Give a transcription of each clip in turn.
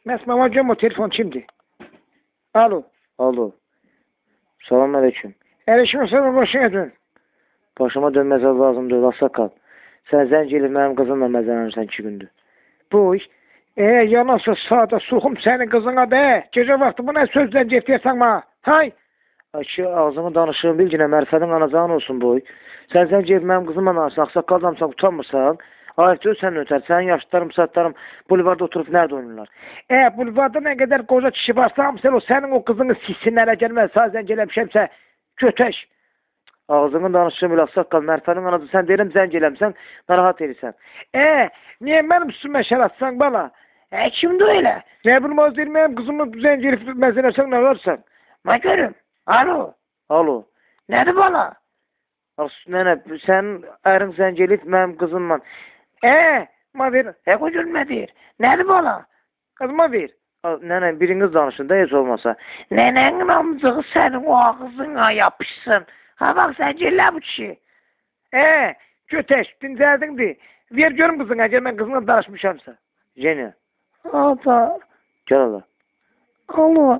Məsmama görüm o telefon kimdir? Alo. Alo. Salamünaleyküm. Aleyküm selam, başına dön. Başıma dönməzə lazımdır, Asakal. Sən zəng elib mənim qızımla məzələnirsən 2 gündür. Bu iş. Yanarsa sağda soxum senin kızına be. Gece vakti bu ne sözden getirsen bana? Hay. Ki ağzımı danışığım bil ki, mərifətin anacağın olsun boy. Sən zəng elib mənim qızımla danışsan, Asakal adamsan, utanmırsan. Ayət göz sən ötər, sənin yaşlarım, saatlarım bulvarda oturup nerede oynarlar? Bulvarda ne kadar koca kişi varsa sen o senin o kızını silsinlere gelmez. Sağ zencelemişemse köteş. Ağzını danışığım bil Asakal, mərifətin anacı, sən deyirəm zəng eləmsən, narahat edirsən. Niye benim üstüme şer atsan bana? Kimdi öyle? Ne bilmez değil benim kızımı zencelip mezelersen ne varsan? Ma görüm. Alo. Alo. Nedir bana? Nənə, sənin ərin zəng elib mənim qızımla. Ma ver. O gülmədir. Nedir bana? Kızıma ver. Nənə, biriniz danışın da heç olmasa. Nenenin amcığı senin o ağzına yapışsın. Ha bak zencelle bu kişi. Köteş, dinceldindir. Ver görüm kızına, gel ben kızına danışmışamsa. Jenya. Ata. Gel ala. Alo.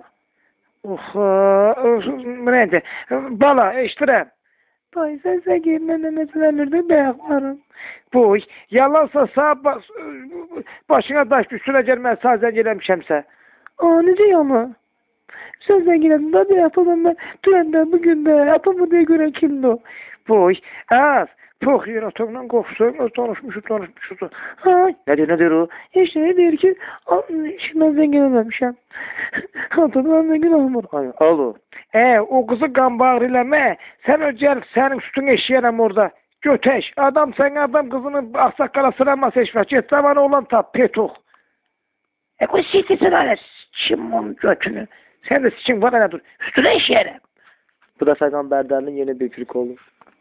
Neydi? Bala, eştirem. Dayı sen gelmeden meselelerde beyaklarım. Bu, yalansa sağ başına taş üstüne gelmez sağ zencelemişemse. Ne diyor mu? Sen zengiledin de yapalım ben. Trende bugün de yapamı diye gören kimdi o? Bu, az. Çok yer atımdan korksun, tanışmışız. Ne diyor o? İşte ne diyor ki, şimdi zengin olmamışım. Hatırdan zengin olmadım. Alo. O kızı kan bağırılama. Sen öcel senin üstüne eşeyelim orada. Göteş. Adam sen adam kızını aksakala sıramaz eşmek. Et zamanı olan tap, petuk. Bu sitesi öyle sikim onun götünü. Sen de sikim bana ne dur. Üstüne eşeyelim. Bu da Peygamberlerin yeni bir firk olur.